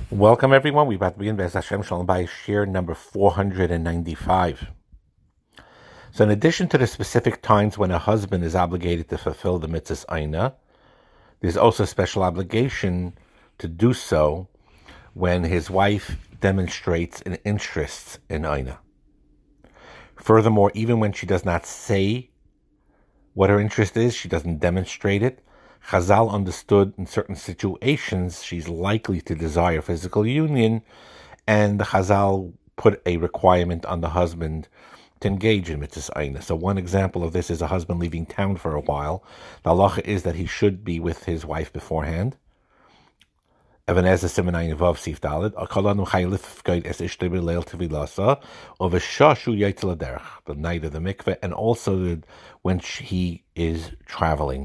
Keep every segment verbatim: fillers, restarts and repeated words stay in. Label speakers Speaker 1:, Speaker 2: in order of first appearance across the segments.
Speaker 1: Welcome, everyone. We're about to begin Be'ez Hashem Shalom by share number four hundred ninety-five. So, in addition to the specific times when a husband is obligated to fulfill the mitzvahs Aina, there's also a special obligation to do so when his wife demonstrates an interest in Aina. Furthermore, even when she does not say what her interest is, she doesn't demonstrate it, Chazal understood in certain situations she's likely to desire physical union, and the Chazal put a requirement on the husband to engage in mitzvahs Aina. So one example of this is a husband leaving town for a while. The halacha is that he should be with his wife beforehand. Even Ezra Simenayin Vav Sif Daled, Akalanu Chaylif Guide Es Ishte B'Leil Tevilasa, of a Shashu Yaitzela Derech, the night of the mikveh, and also the, when he is traveling.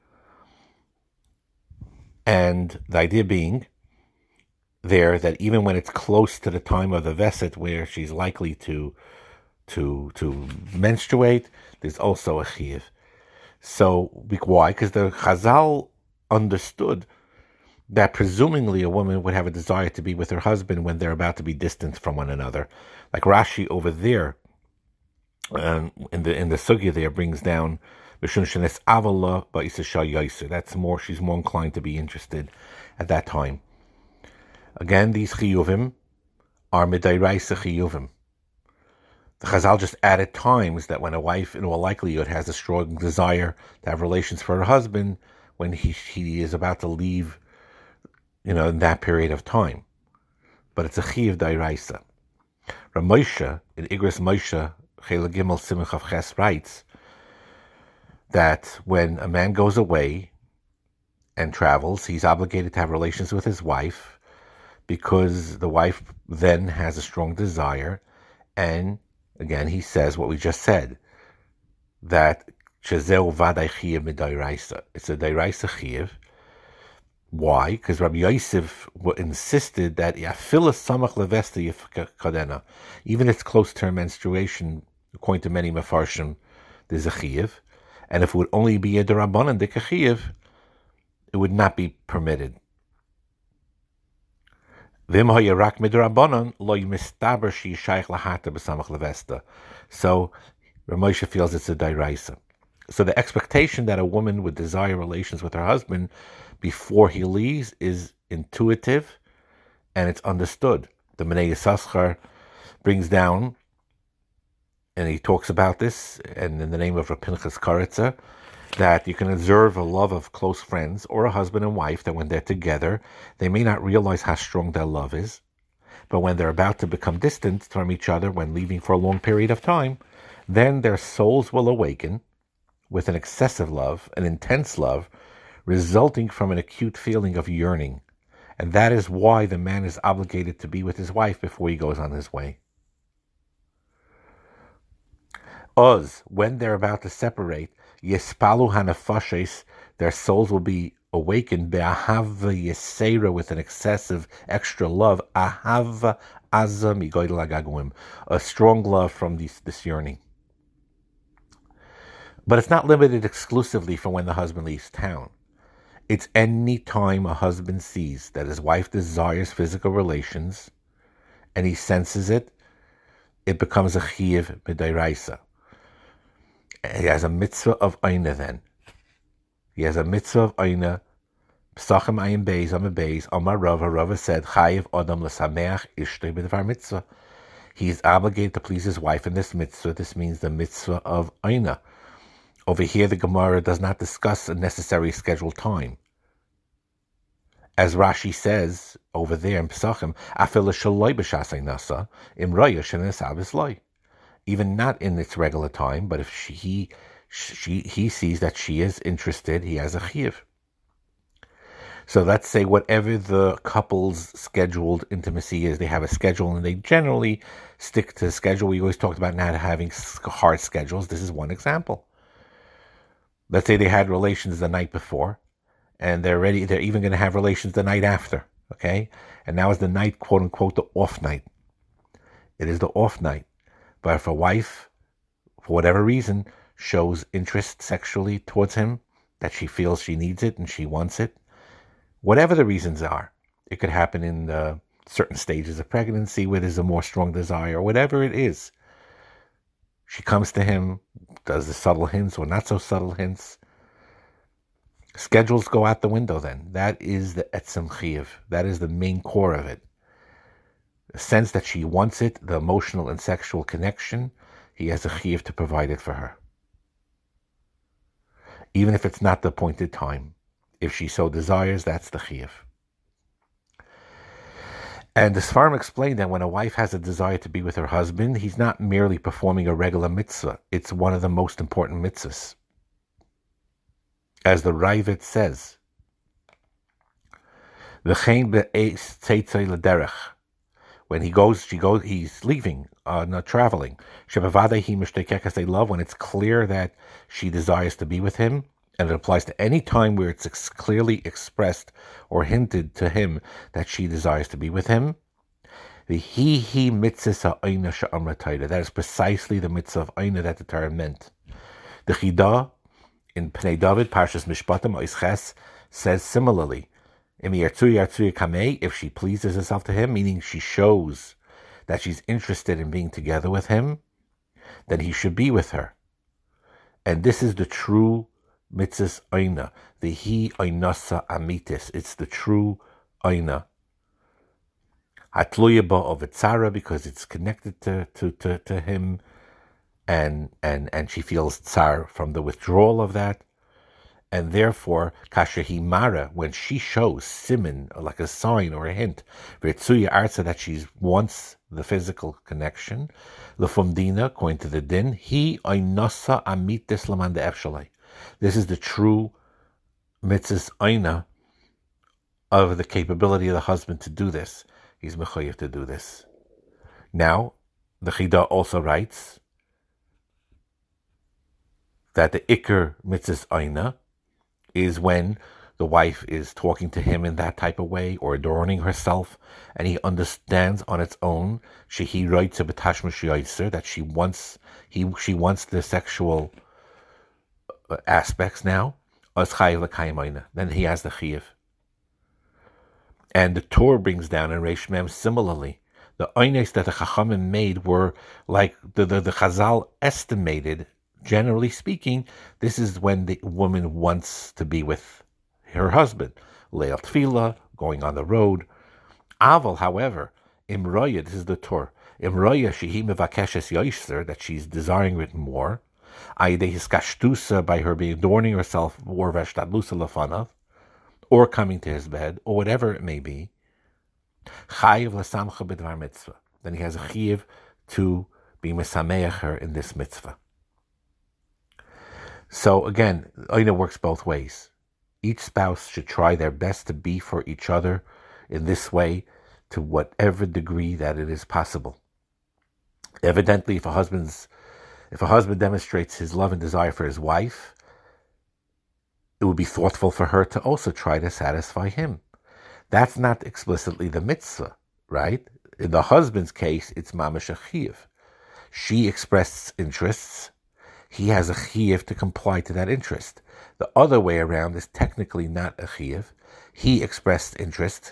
Speaker 1: And the idea being there that even when it's close to the time of the Veset where she's likely to to to menstruate, there's also a chiyuv. So why? Because the Chazal understood that presumably a woman would have a desire to be with her husband when they're about to be distant from one another. Like Rashi over there, um, in the in the sugya there brings down, that's more, she's more inclined to be interested at that time. Again, these chiyuvim are midairaisa chiyuvim. The Chazal just added times that when a wife, in all likelihood, has a strong desire to have relations for her husband when he he is about to leave, you know, in that period of time. But it's a chiyuv dairaisa. Ramosha, in Igros Moshe, Chela Gimel Simon Chav Ches, writes that when a man goes away and travels, he's obligated to have relations with his wife because the wife then has a strong desire. And again, he says what we just said, that Chezeu Vadai Chiyuv Midairaisa. It's a Dairaisa Chiyuv. Why? Because Rabbi Yosef insisted that Yafila Samach Levesta Kadena, even if it's close term menstruation, according to many Mefarshim, there's a Chiyuv. And if it would only be a Darabanan, the Chiyuv, it would not be permitted. So Ramosha feels it's a Dairaisa. So the expectation that a woman would desire relations with her husband before he leaves is intuitive and it's understood. The Menei Yisachar brings down, and he talks about this, and in the name of Rav Pinchas Karitza, that you can observe a love of close friends or a husband and wife that when they're together, they may not realize how strong their love is, but when they're about to become distant from each other when leaving for a long period of time, then their souls will awaken with an excessive love, an intense love, resulting from an acute feeling of yearning. And that is why the man is obligated to be with his wife before he goes on his way. Oz, when they're about to separate, Yespalu Hanafashes, their souls will be awakened, Be'ahava Yesera, with an excessive extra love, Ahava Azza Migoydel Agaguim, a strong love from this, this yearning. But it's not limited exclusively for when the husband leaves town. It's any time a husband sees that his wife desires physical relations and he senses it, it becomes a chiyuv midairaisa. He has a mitzvah of Aina then. He has a mitzvah of Aina. Psachim ayin beis, am a beis, Amar Rava, Rava said, Chayiv Adam l'sameach ishtei b'devar mitzvah. He is obligated to please his wife in this mitzvah. This means the mitzvah of Aina. Over here, the Gemara does not discuss a necessary scheduled time. As Rashi says over there in Pesachim, Afil shaloi b'shasei nasa, im raya shenesah b'sloi. Even not in its regular time, but if she, he, she, he sees that she is interested, he has a chiyuv. So let's say whatever the couple's scheduled intimacy is, they have a schedule and they generally stick to the schedule. We always talked about not having hard schedules. This is one example. Let's say they had relations the night before, and they're ready. They're even going to have relations the night after. Okay, and now is the night, quote unquote, the off night. It is the off night. But if a wife, for whatever reason, shows interest sexually towards him, that she feels she needs it and she wants it, whatever the reasons are, it could happen in the certain stages of pregnancy where there's a more strong desire, or whatever it is. She comes to him, does the subtle hints or not so subtle hints. Schedules go out the window then. That is the etzem chiyuv. That is the main core of it. The sense that she wants it, the emotional and sexual connection, he has a chiyuv to provide it for her. Even if it's not the appointed time. If she so desires, that's the chiyuv. And the Sfarim explained that when a wife has a desire to be with her husband, he's not merely performing a regular mitzvah. It's one of the most important mitzvahs. As the Ravid says, when he goes, she goes, he's leaving, uh, not traveling. When it's clear that she desires to be with him, and it applies to any time where it's ex- clearly expressed or hinted to him that she desires to be with him. The he he mitzvah ha'ayna she'amra Torah. That is precisely the mitzvah of ayna that the Torah meant. The Chida in Pnei David, Parshas Mishpatim, Oisches, says similarly, if she pleases herself to him, meaning she shows that she's interested in being together with him, then he should be with her. And this is the true mitzvahs ayna, the he aynasa amitis. It's the true ayna. Hatluya of Itzara, because it's connected to, to, to, to him, and and and she feels tsar from the withdrawal of that. And therefore, kasher himara, when she shows simin, like a sign or a hint, v'etzuya arza, that she wants the physical connection, l'fumdina, according to the din, he aynasa amitis laman de efshalei. This is the true mitzvahs ayna of the capability of the husband to do this. He's mechayev to do this. Now, the Chida also writes that the ikar mitzvahs ayna is when the wife is talking to him in that type of way, or adorning herself, and he understands on its own shehi writes that she wants he she wants the sexual aspects now. Then he has the chiyuv. And the Torah brings down in Reish Mem similarly. The oynes that the Chachamim made were like the, the, the Chazal estimated, generally speaking, this is when the woman wants to be with her husband. Leil Tefillah, going on the road. Aval, however, Imroya, this is the Torah. Imroya shehi mevakeshes yoiser, that she's desiring it more. Aidei hiskashtusa, by her being adorning herself, or veshtadlusa lefanav, or coming to his bed, or whatever it may be. Chayiv lasamcha b'dvar mitzvah. Then he has a chayiv to be mesameach her in this mitzvah. So again, Oina works both ways. Each spouse should try their best to be for each other in this way, to whatever degree that it is possible. Evidently, if a husband's if a husband demonstrates his love and desire for his wife, it would be thoughtful for her to also try to satisfy him. That's not explicitly the mitzvah, right? In the husband's case, it's mamash a chiyuv. She expressed interests. He has a chiyuv to comply to that interest. The other way around is technically not a chiyuv. He expressed interest.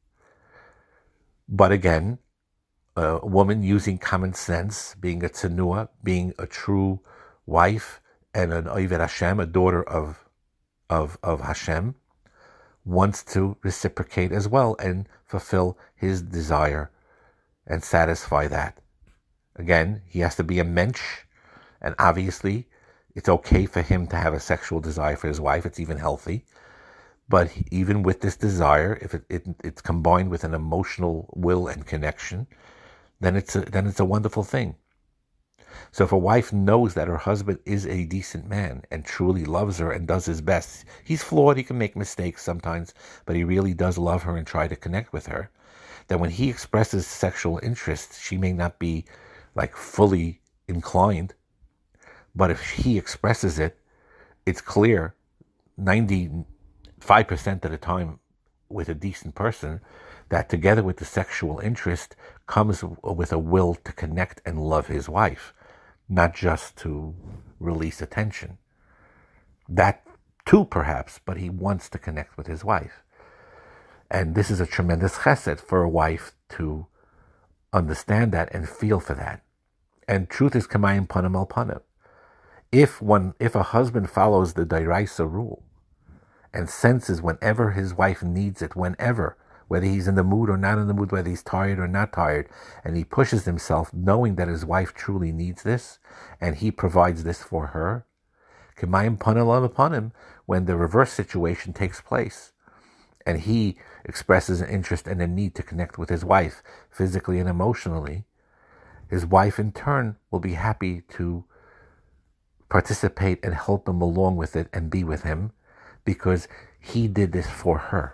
Speaker 1: But again, a woman using common sense, being a tzenua, being a true wife, and an Oved Hashem, a daughter of of of Hashem, wants to reciprocate as well and fulfill his desire and satisfy that. Again, he has to be a mensch, and obviously it's okay for him to have a sexual desire for his wife. It's even healthy. But even with this desire, if it, it it's combined with an emotional will and connection, then it's a, then it's a wonderful thing. So if a wife knows that her husband is a decent man and truly loves her and does his best, he's flawed, he can make mistakes sometimes, but he really does love her and try to connect with her, then when he expresses sexual interest, she may not be like fully inclined, but if he expresses it, it's clear ninety-five percent of the time with a decent person that together with the sexual interest comes with a will to connect and love his wife, not just to release attention. That too, perhaps, but he wants to connect with his wife. And this is a tremendous chesed for a wife to understand that and feel for that. And truth is kamayim panim al panim. If one, if a husband follows the Dairaisa rule and senses whenever his wife needs it, whenever, whether he's in the mood or not in the mood, whether he's tired or not tired, and he pushes himself knowing that his wife truly needs this, and he provides this for her, kamayim panim upon him, when the reverse situation takes place, and he expresses an interest and a need to connect with his wife physically and emotionally, his wife in turn will be happy to participate and help him along with it and be with him because he did this for her.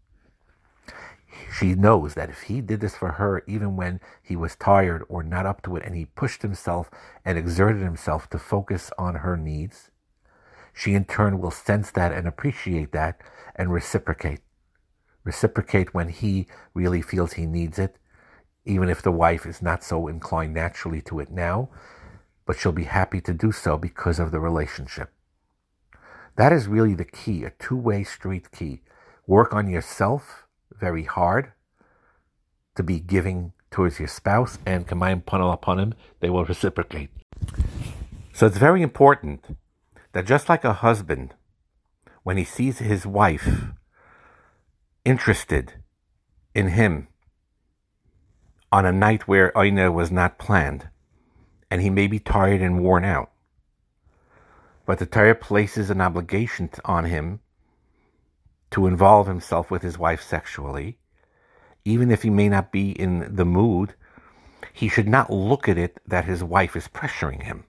Speaker 1: She knows that if he did this for her, even when he was tired or not up to it, and he pushed himself and exerted himself to focus on her needs, she in turn will sense that and appreciate that and reciprocate. Reciprocate when he really feels he needs it, even if the wife is not so inclined naturally to it now, but she'll be happy to do so because of the relationship. That is really the key, a two-way street key. Work on yourself very hard to be giving towards your spouse, and kamayim panal upon him, they will reciprocate. So it's very important that just like a husband, when he sees his wife interested in him on a night where Aina was not planned, and he may be tired and worn out, but the Torah places an obligation on him to involve himself with his wife sexually, even if he may not be in the mood, he should not look at it that his wife is pressuring him.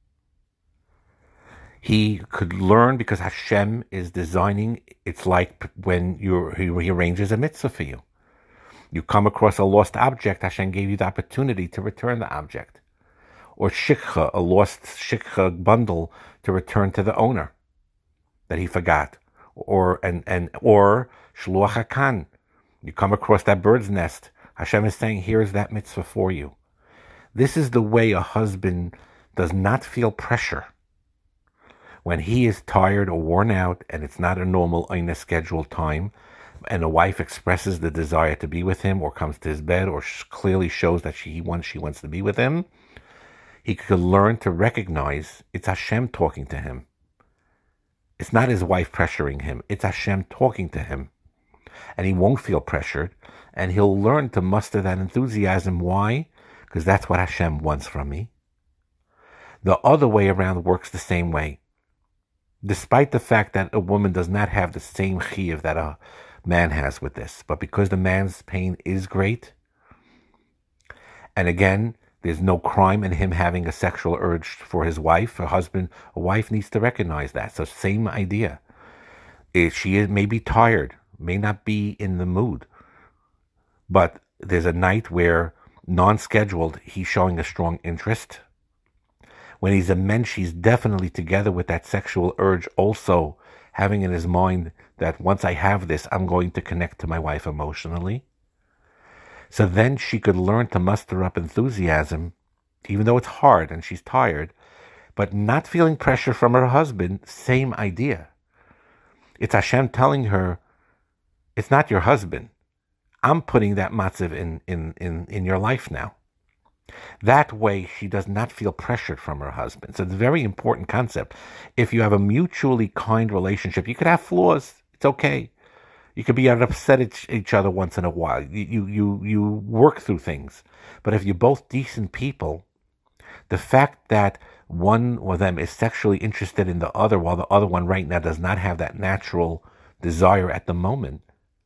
Speaker 1: He could learn because Hashem is designing. It's like when you're, he arranges a mitzvah for you. You come across a lost object, Hashem gave you the opportunity to return the object. Or shikha, a lost shikha bundle to return to the owner that he forgot. Or and and or shluach hakan, you come across that bird's nest. Hashem is saying, here is that mitzvah for you. This is the way a husband does not feel pressure when he is tired or worn out and it's not a normal Aina scheduled time, and a wife expresses the desire to be with him or comes to his bed or sh- clearly shows that she wants she wants to be with him. He could learn to recognize it's Hashem talking to him. It's not his wife pressuring him. It's Hashem talking to him. And he won't feel pressured. And he'll learn to muster that enthusiasm. Why? Because that's what Hashem wants from me. The other way around works the same way. Despite the fact that a woman does not have the same chiyuv that a man has with this. But because the man's pain is great, and again, there's no crime in him having a sexual urge for his wife. A husband, a wife needs to recognize that. So same idea. If she is, may be tired, may not be in the mood, but there's a night where, non-scheduled, he's showing a strong interest. When he's a mensch, he's definitely together with that sexual urge, also having in his mind that once I have this, I'm going to connect to my wife emotionally. So then she could learn to muster up enthusiasm, even though it's hard and she's tired, but not feeling pressure from her husband, same idea. It's Hashem telling her, it's not your husband. I'm putting that matziv in, in, in, in your life now. That way she does not feel pressured from her husband. So it's a very important concept. If you have a mutually kind relationship, you could have flaws. It's okay. You could be upset at each other once in a while. You, you, you work through things. But if you're both decent people, the fact that one of them is sexually interested in the other while the other one right now does not have that natural desire at the moment,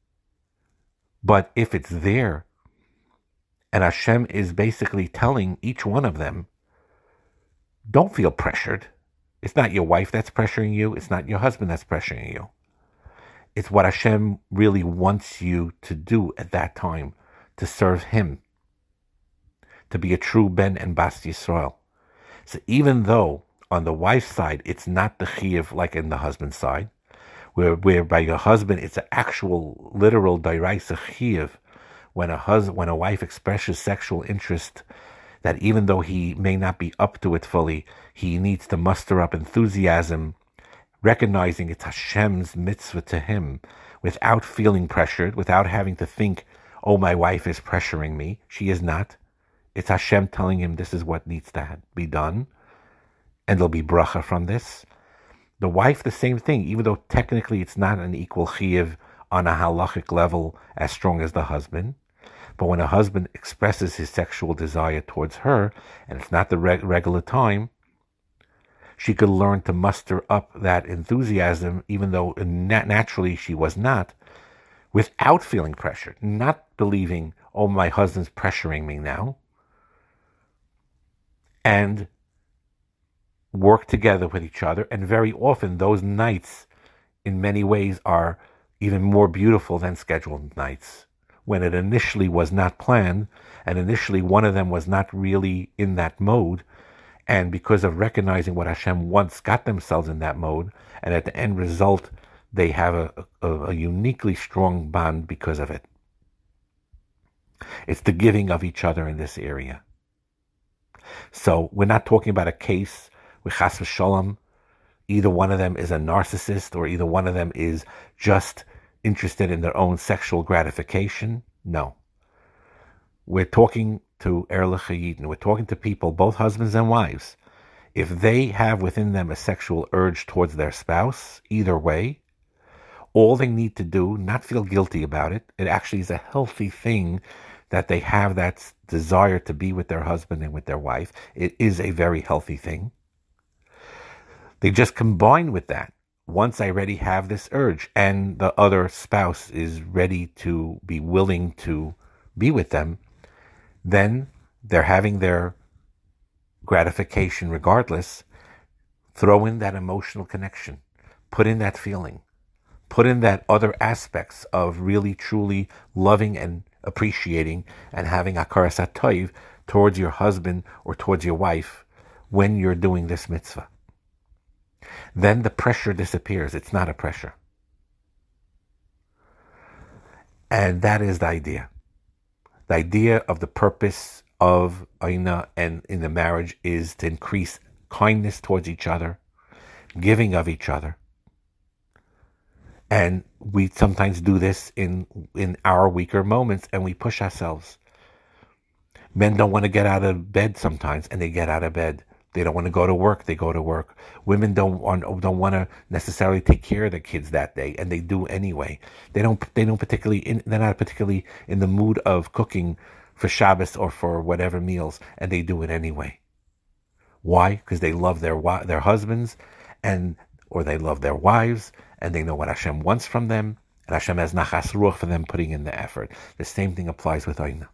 Speaker 1: but if it's there, and Hashem is basically telling each one of them, don't feel pressured. It's not your wife that's pressuring you. It's not your husband that's pressuring you. It's what Hashem really wants you to do at that time, to serve Him, to be a true Ben and Bas Yisrael. So even though on the wife's side, it's not the chiyuv like in the husband's side, where, where by your husband, it's an actual, literal dairaisa chiyuv, when a husband, when a wife expresses sexual interest, that even though he may not be up to it fully, he needs to muster up enthusiasm, recognizing it's Hashem's mitzvah to him, without feeling pressured, without having to think, oh, my wife is pressuring me. She is not. It's Hashem telling him this is what needs to be done, and there'll be bracha from this. The wife, the same thing, even though technically it's not an equal chiyuv on a halachic level as strong as the husband. But when a husband expresses his sexual desire towards her, and it's not the reg- regular time, she could learn to muster up that enthusiasm, even though nat- naturally she was not, without feeling pressured, not believing, oh, my husband's pressuring me now, and work together with each other. And very often those nights, in many ways, are even more beautiful than scheduled nights, when it initially was not planned, and initially one of them was not really in that mode, and because of recognizing what Hashem wants, got themselves in that mode, and at the end result, they have a, a, a uniquely strong bond because of it. It's the giving of each other in this area. So we're not talking about a case with chas v'shalom, either one of them is a narcissist, or either one of them is just interested in their own sexual gratification. No. We're talking to Erlich Hayidin. We're talking to people, both husbands and wives. If they have within them a sexual urge towards their spouse, either way, all they need to do, not feel guilty about it. It actually is a healthy thing that they have that desire to be with their husband and with their wife. It is a very healthy thing. They just combine with that. Once I already have this urge and the other spouse is ready to be willing to be with them, then they're having their gratification regardless. Throw in that emotional connection. Put in that feeling. Put in that other aspects of really, truly loving and appreciating and having hakaras hatov towards your husband or towards your wife when you're doing this mitzvah. Then the pressure disappears. It's not a pressure. And that is the idea. The idea of the purpose of Aina and in the marriage is to increase kindness towards each other, giving of each other. And we sometimes do this in, in our weaker moments, and we push ourselves. Men don't want to get out of bed sometimes, and they get out of bed. They don't want to go to work, they go to work. Women don't want don't want to necessarily take care of their kids that day, and they do anyway. They don't they don't particularly in, they're not particularly in the mood of cooking for Shabbos or for whatever meals, and they do it anyway. Why? Because they love their their husbands, and or they love their wives, and they know what Hashem wants from them, and Hashem has nachas ruach for them putting in the effort. The same thing applies with Aina.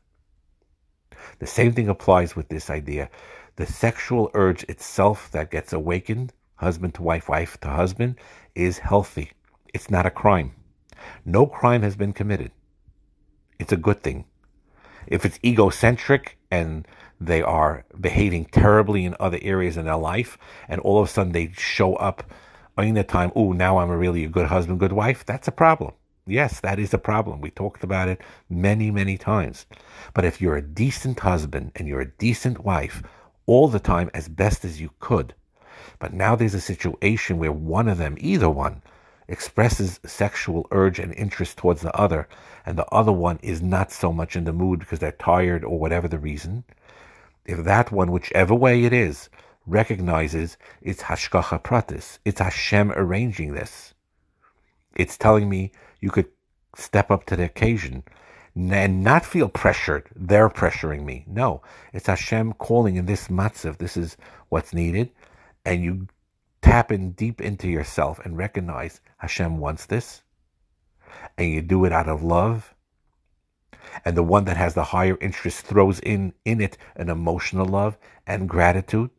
Speaker 1: The same thing applies with this idea. The sexual urge itself that gets awakened, husband to wife, wife to husband, is healthy. It's not a crime. No crime has been committed. It's a good thing. If it's egocentric and they are behaving terribly in other areas in their life, and all of a sudden they show up in the time, oh, now I'm a really a good husband, good wife, that's a problem. Yes, that is a problem. We talked about it many, many times. But if you're a decent husband and you're a decent wife, all the time as best as you could, but now there's a situation where one of them, either one, expresses sexual urge and interest towards the other, and the other one is not so much in the mood because they're tired or whatever the reason, if that one, whichever way it is, recognizes it's hashgacha pratis, it's Hashem arranging this, it's telling me you could step up to the occasion and not feel pressured. They're pressuring me. No, it's Hashem calling in this matzav. This is what's needed. And you tap in deep into yourself and recognize Hashem wants this. And you do it out of love. And the one that has the higher interest throws in, in it an emotional love and gratitude.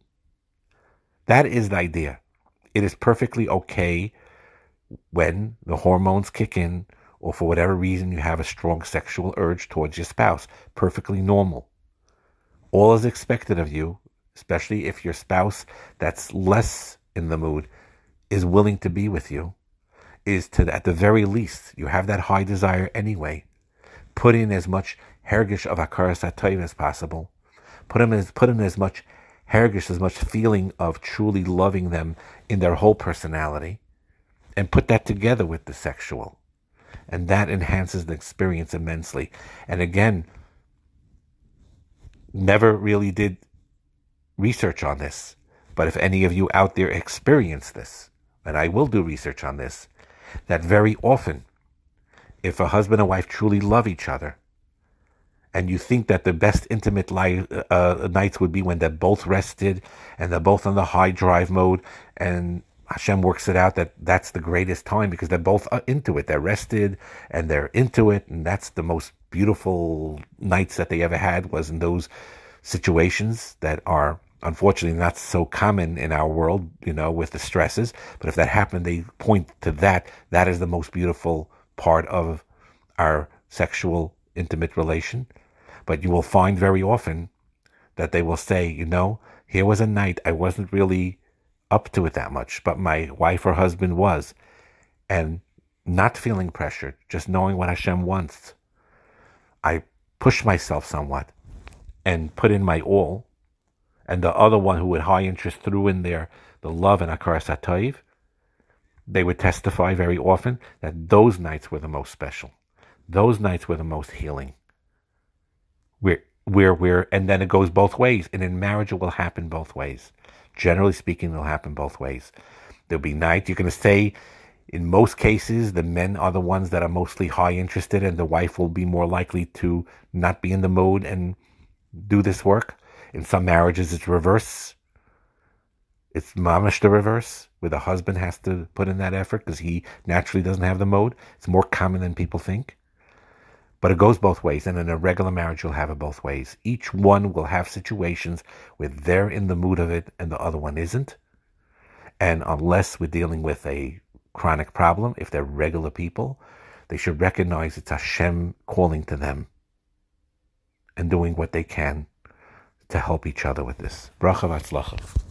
Speaker 1: That is the idea. It is perfectly okay when the hormones kick in, or for whatever reason you have a strong sexual urge towards your spouse. Perfectly normal. All is expected of you, especially if your spouse that's less in the mood is willing to be with you, is to, at the very least, you have that high desire anyway. Put in as much hergish of hakaras hatov as possible. Put in as, put in as much hergish, as much feeling of truly loving them in their whole personality, and put that together with the sexual. And that enhances the experience immensely. And again, never really did research on this. But if any of you out there experience this, and I will do research on this, that very often, if a husband and wife truly love each other, and you think that the best intimate life, uh, nights would be when they're both rested and they're both on the high drive mode, and Hashem works it out that that's the greatest time because they're both into it. They're rested and they're into it, and that's the most beautiful nights that they ever had, was in those situations that are unfortunately not so common in our world, you know, with the stresses. But if that happened, they point to that. That is the most beautiful part of our sexual intimate relation. But you will find very often that they will say, you know, here was a night I wasn't really up to it that much, but my wife or husband was. And not feeling pressured, just knowing what Hashem wants, I pushed myself somewhat and put in my all. And the other one who with high interest threw in there the love and Hakaras HaTov, they would testify very often that those nights were the most special. Those nights were the most healing. We're, we're, we're, and then it goes both ways. And in marriage, it will happen both ways. Generally speaking, it'll happen both ways. There'll be nights, you're going to say, in most cases, the men are the ones that are mostly high interested, and the wife will be more likely to not be in the mode and do this work. In some marriages, it's reverse. It's mamish the reverse, where the husband has to put in that effort because he naturally doesn't have the mode. It's more common than people think. But it goes both ways, and in a regular marriage, you'll have it both ways. Each one will have situations where they're in the mood of it and the other one isn't. And unless we're dealing with a chronic problem, if they're regular people, they should recognize it's Hashem calling to them and doing what they can to help each other with this. Bracha v'atzlacha.